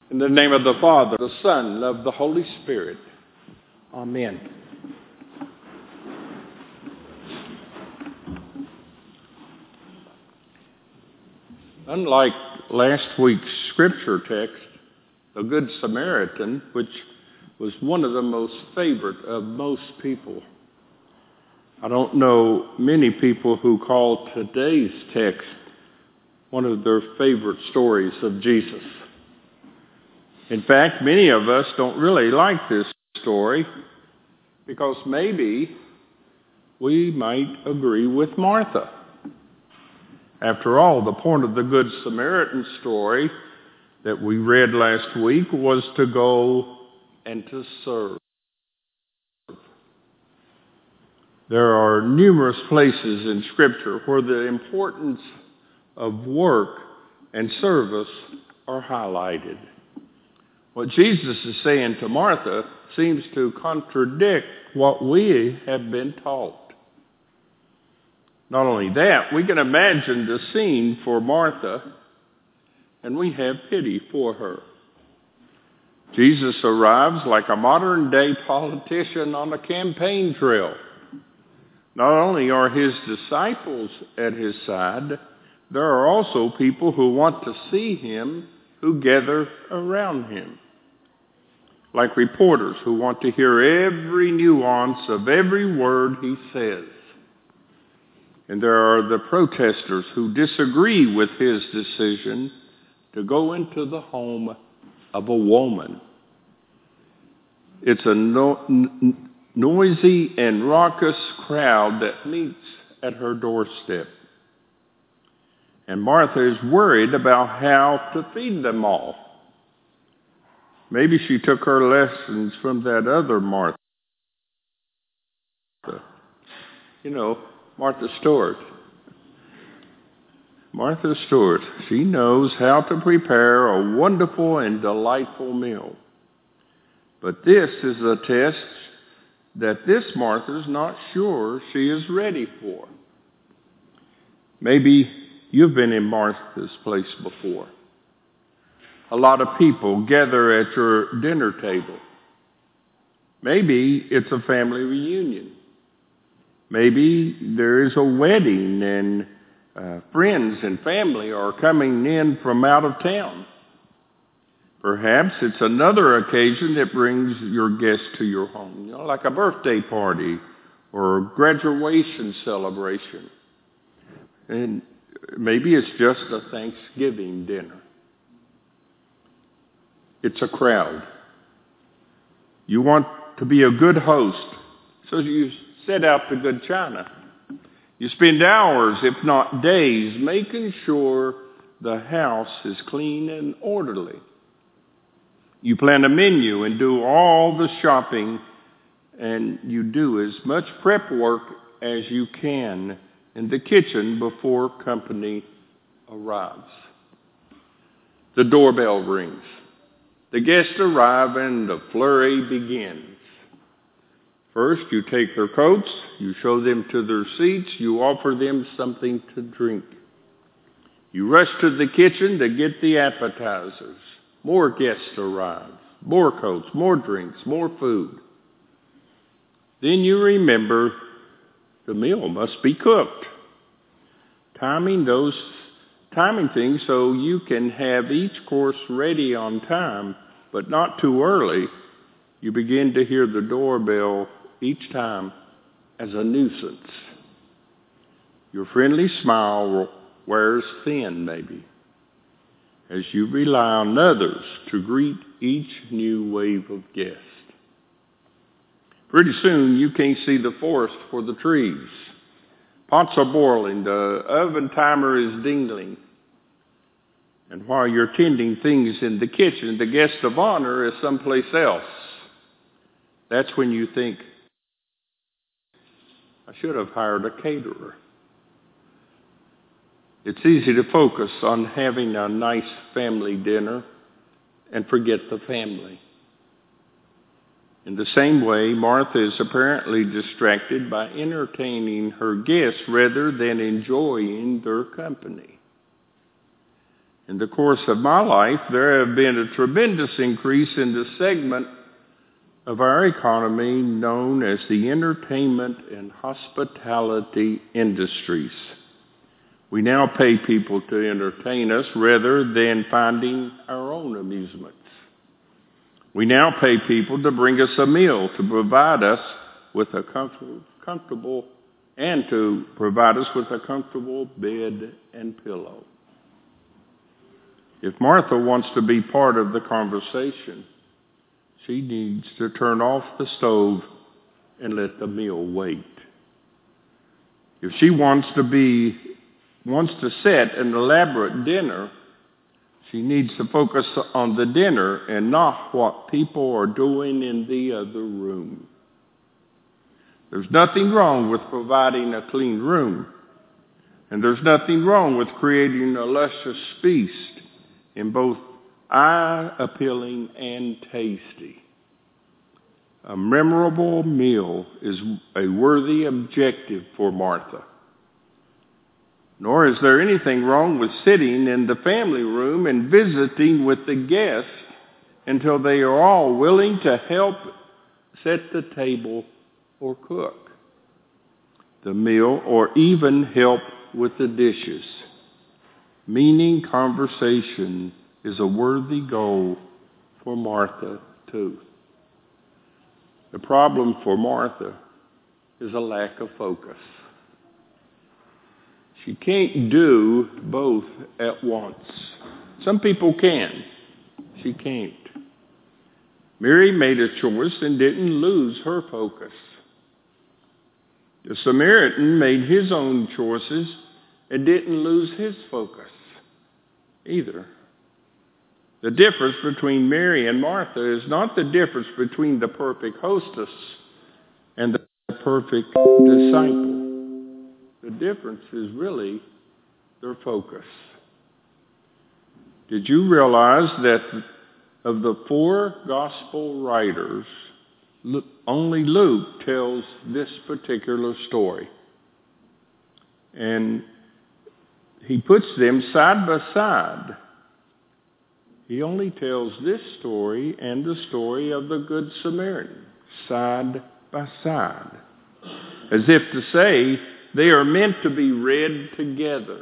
In the name of the Father, the Son, and of the Holy Spirit. Amen. Unlike last week's scripture text, the Good Samaritan, which was one of the most favorite of most people, I don't know many people who call today's text one of their favorite stories of Jesus. In fact, many of us don't really like this story because maybe we might agree with Martha. After all, the point of the Good Samaritan story that we read last week was to go and to serve. There are numerous places in Scripture where the importance of work and service are highlighted. What Jesus is saying to Martha seems to contradict what we have been taught. Not only that, we can imagine the scene for Martha, and we have pity for her. Jesus arrives like a modern-day politician on a campaign trail. Not only are his disciples at his side, there are also people who want to see him who gather around him. Like reporters who want to hear every nuance of every word he says. And there are the protesters who disagree with his decision to go into the home of a woman. It's a noisy and raucous crowd that meets at her doorstep. And Martha is worried about how to feed them all. Maybe she took her lessons from that other Martha. You know, Martha Stewart. Martha Stewart. She knows how to prepare a wonderful and delightful meal. But this is a test that this Martha's not sure she is ready for. Maybe you've been in Martha's place before. A lot of people gather at your dinner table. Maybe it's a family reunion. Maybe there is a wedding and friends and family are coming in from out of town. Perhaps it's another occasion that brings your guests to your home, like a birthday party or a graduation celebration. And maybe it's just a Thanksgiving dinner. It's a crowd. You want to be a good host, so you set out the good china. You spend hours, if not days, making sure the house is clean and orderly. You plan a menu and do all the shopping, and you do as much prep work as you can in the kitchen before company arrives. The doorbell rings. The guests arrive and the flurry begins. First, you take their coats, you show them to their seats, you offer them something to drink. You rush to the kitchen to get the appetizers. More guests arrive, more coats, more drinks, more food. Then you remember the meal must be cooked. Timing things so you can have each course ready on time, but not too early. You begin to hear the doorbell each time as a nuisance. Your friendly smile wears thin, maybe, as you rely on others to greet each new wave of guests. Pretty soon, you can't see the forest for the trees. Pots are boiling, the oven timer is dingling. And while you're tending things in the kitchen, the guest of honor is someplace else. That's when you think, I should have hired a caterer. It's easy to focus on having a nice family dinner and forget the family. In the same way, Martha is apparently distracted by entertaining her guests rather than enjoying their company. In the course of my life, there have been a tremendous increase in the segment of our economy known as the entertainment and hospitality industries. We now pay people to entertain us rather than finding our own amusements. We now pay people to bring us a meal, to provide us with a comfortable bed and pillow. If Martha wants to be part of the conversation, she needs to turn off the stove and let the meal wait. If she wants to set an elaborate dinner, she needs to focus on the dinner and not what people are doing in the other room. There's nothing wrong with providing a clean room, and there's nothing wrong with creating a luscious feast in both eye-appealing and tasty. A memorable meal is a worthy objective for Martha. Nor is there anything wrong with sitting in the family room and visiting with the guests until they are all willing to help set the table or cook the meal or even help with the dishes. Meaning conversation is a worthy goal for Martha too. The problem for Martha is a lack of focus. She can't do both at once. Some people can. She can't. Mary made a choice and didn't lose her focus. The Samaritan made his own choices and didn't lose his focus either. The difference between Mary and Martha is not the difference between the perfect hostess and the perfect disciple. The difference is really their focus. Did you realize that of the 4 gospel writers, only Luke tells this particular story? And he puts them side by side. He only tells this story and the story of the Good Samaritan side by side, as if to say they are meant to be read together.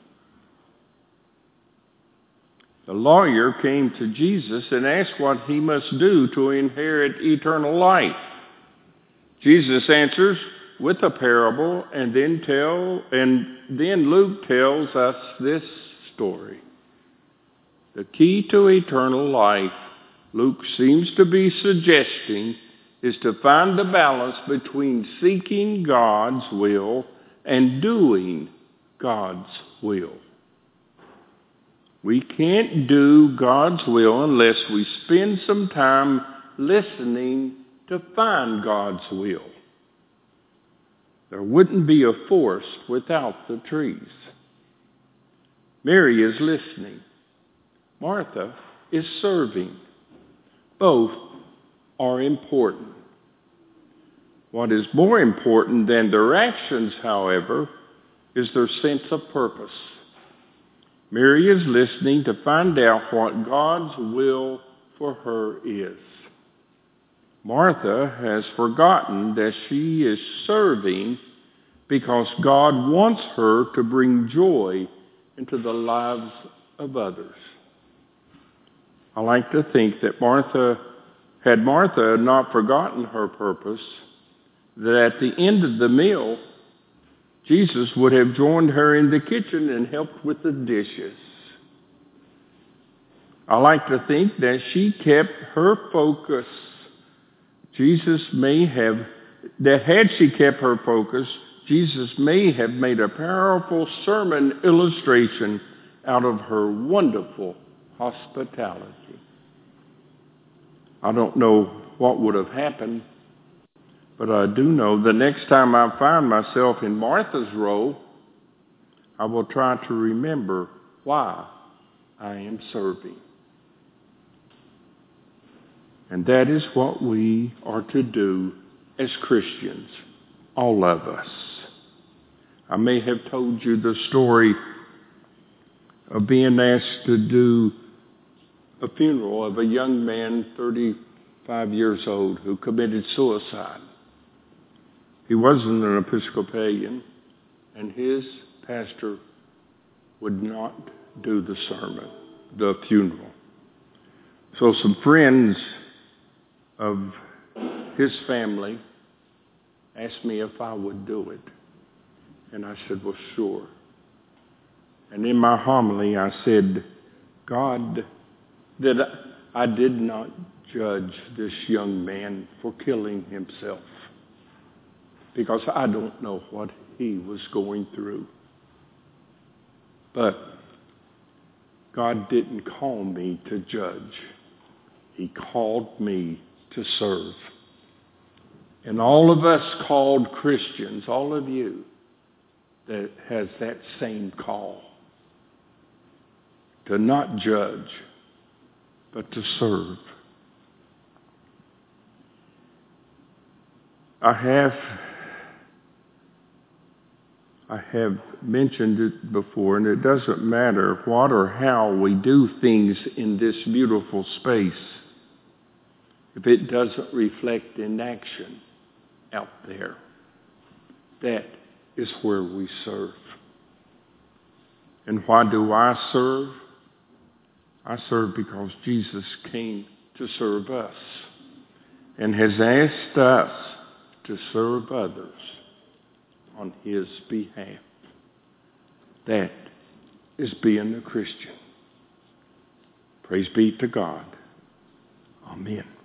The lawyer came to Jesus and asked what he must do to inherit eternal life. Jesus answers with a parable, and then Luke tells us this story. The key to eternal life, Luke seems to be suggesting, is to find the balance between seeking God's will and doing God's will. We can't do God's will unless we spend some time listening to find God's will. There wouldn't be a forest without the trees. Mary is listening. Martha is serving. Both are important. What is more important than their actions, however, is their sense of purpose. Mary is listening to find out what God's will for her is. Martha has forgotten that she is serving because God wants her to bring joy into the lives of others. I like to think that had Martha not forgotten her purpose, that at the end of the meal, Jesus would have joined her in the kitchen and helped with the dishes. I like to think that she kept her focus. Had she kept her focus, Jesus may have made a powerful sermon illustration out of her wonderful hospitality. I don't know what would have happened, but I do know the next time I find myself in Martha's role, I will try to remember why I am serving. And that is what we are to do as Christians, all of us. I may have told you the story of being asked to do a funeral of a young man, 35 years old, who committed suicide. He wasn't an Episcopalian, and his pastor would not do the sermon, the funeral. So some friends of his family asked me if I would do it. And I said, well, sure. And in my homily, I said, God, that I did not judge this young man for killing himself, because I don't know what he was going through. But God didn't call me to judge. He called me to serve. And all of us called Christians, all of you, that has that same call. To not judge, but to serve. I have mentioned it before, and it doesn't matter what or how we do things in this beautiful space if it doesn't reflect in action out there. That is where we serve. And why do I serve? I serve because Jesus came to serve us and has asked us to serve others on his behalf. That is being a Christian. Praise be to God. Amen.